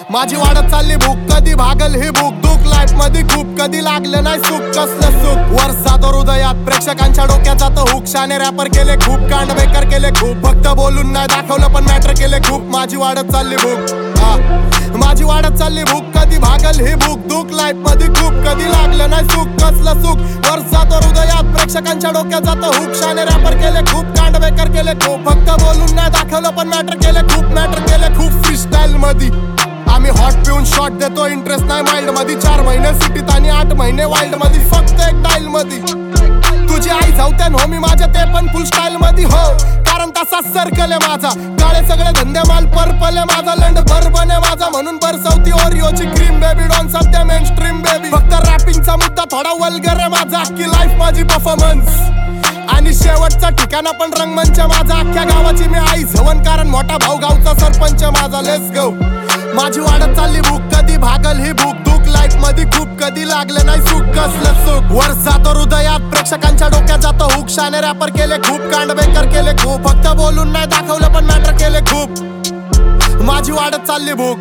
माझी वाढत चालली भूक, कधी भागल ही भूक दुख लाईफ मध्ये खूप, कधी लागलं नाही सुख कसलं सुख. वर जातो हृदयात प्रेक्षकांच्या डोक्यात जातं हुक. शाने रॅपर केले खूप, कांड बेकार केले खूप, फक्त बोलून नाही दाखवलं पण मॅटर केले खूप. माझी वाढत चालली भूक, माझी वाढत चालली भूक, कधी भागल ही भूक दुख लाईफ मध्ये खूप, कधी लागलं नाही सुख कसलं सुख. वर जातो हृदयात प्रेक्षकांच्या डोक्यात जातं हुक. शाने रॅपर केले खूप, कांड बेकार केले खूप, फक्त बोलून नाही दाखवलं पण मॅटर केले खूप, मॅटर केले खूप. फ्रीस्टाईल मध्ये आम्ही हॉट पिऊन शॉट देतो, इंटरेस्ट नाही माइल्ड मध्ये. 4 महिने सिटीत आणि 8 महिने वाईल्ड मध्ये, फक्त एक डाईल मध्ये. तुझी आई जाऊत्यान हो मी माझ्या, ते पण फुल स्टाईल मध्ये हो, कारण तसा सर्कल आहे माझा. काळे सगळे धंदे माल पर्पल आहे माझा, लंड बर्बन आहे माझा, म्हणून बरसवती ओरिओची क्रीम बेबी. डॉन सध्या मेन स्ट्रीम बेबी, फक्त रॅपिंगचा मुद्दा थोडा वल्गर आहे माझा. अख्खी लाईफ माझी परफॉर्मन्स आणि शेवटचा ठिकाणा पण रंगमंच माझा. अख्ख्या गावाची मी आई झवन, कारण मोठा भाऊ गावचा सरपंच माझा. Let's go. माझी वाढत चालली भूक, कधी भागल ही भूक दुख लाईफ मध्ये खूप, कधी लागलं नाही सुख कसलं सुख. वर जातो हृदयात प्रेक्षकांच्या डोक्यात जातं हुक. शाने रॅपर केले खूप, कांड बेकार केले खूप, फक्त बोलून नाही दाखवलं पण मॅटर केले खूप. माझी वाढत चालली भूक,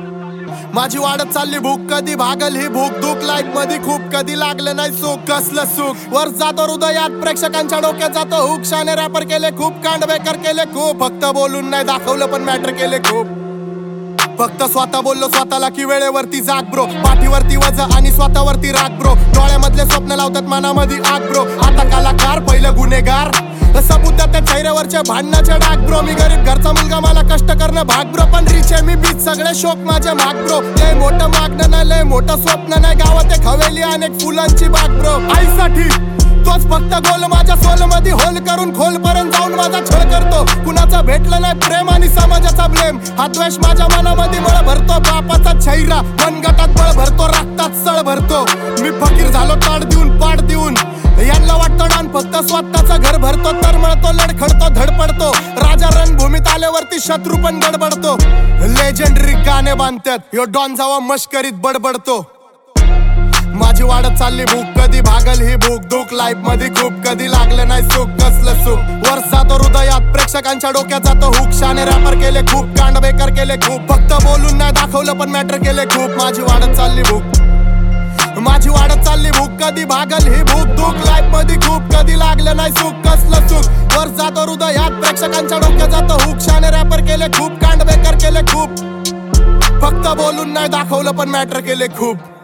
माझी वाढत चालली भूक, कधी भागल ही भूक दुख लाईफ मध्ये खूप, कधी लागलं नाही सुख कसलं सुख. वर जातो हृदयात प्रेक्षकांच्या डोक्यात जातं हुक. शाने रॅपर केले खूप, कांड बेकार केले खूप, फक्त बोलून नाही दाखवलं पण मॅटर केले खूप. फक्त स्वतः बोललो स्वतःला की वेळेवरती जाग ब्रो, पाठीवरती वजा आणि स्वतःवरती राग ब्रो. डोळ्यामधले स्वप्न लावतात मनामध्ये आग ब्रो. आता कलाकार पहिलं गुन्हेगार, सबूत त्या चेहऱ्यावरच्या भांडणाचे डाग ब्रो. मी गरीब घरचा मुलगा, मला कष्ट करणं भाग ब्रो, पण रिच आहे मी बीच सगळे शोक माझे माग ब्रो. लय मोठं मागणं नाही, लय मोठं स्वप्न नाही, गावात एक हवेली अनेक फुलांची बाग ब्रो. आईसाठी तोच फक्त गोल, माझ्या सोल मध्ये होल करून खोल पर्यंत जाऊन माझा छळ करतो. कुणाचा भेटलं नाही प्रेम आणि समाजाचा ब्लेम, हा द्वेष माझ्या मनामध्ये मळ भरतो. बापाचा छैरा मनगटात बळ भरतो, रक्तात सळ भरतो. मी फकीर झालो ताड देऊन पाड देऊन, यांना वाटतं डान फक्त स्वतःचं घर भरतो. तर मळतो लडखडतो धडपडतो, राजा रणभूमीत आल्यावरती शत्रू पण गडबडतो. लेजेंडरी गाणे बांधतात यो डॉन जावा मश्करीत बडबडतो. माझी वाढत चालली भूक, कधी भागल ही भूक दुख लाईफ मध्ये खूप, कधी लागलं नाही सुख कसलं सुख. वर जातो हृदयात प्रेक्षकांच्या डोक्यात जातं हुक. शाने रॅपर केले खूप, कांड बेकार केले खूप, फक्त बोलून नाही दाखवलं पण मॅटर केले खूप. माझी वाढत चालली भूक, माझी वाढत चालली भूक, कधी भागल ही भूक दुख लाईफ मध्ये खूप, कधी लागलं नाही सुख कसलं सुख. वर जातो हृदयात प्रेक्षकांच्या डोक्यात जातं हुक. शाने रॅपर केले खूप, कांड बेकार केले खूप, फक्त बोलून नाही दाखवलं पण मॅटर केले खूप.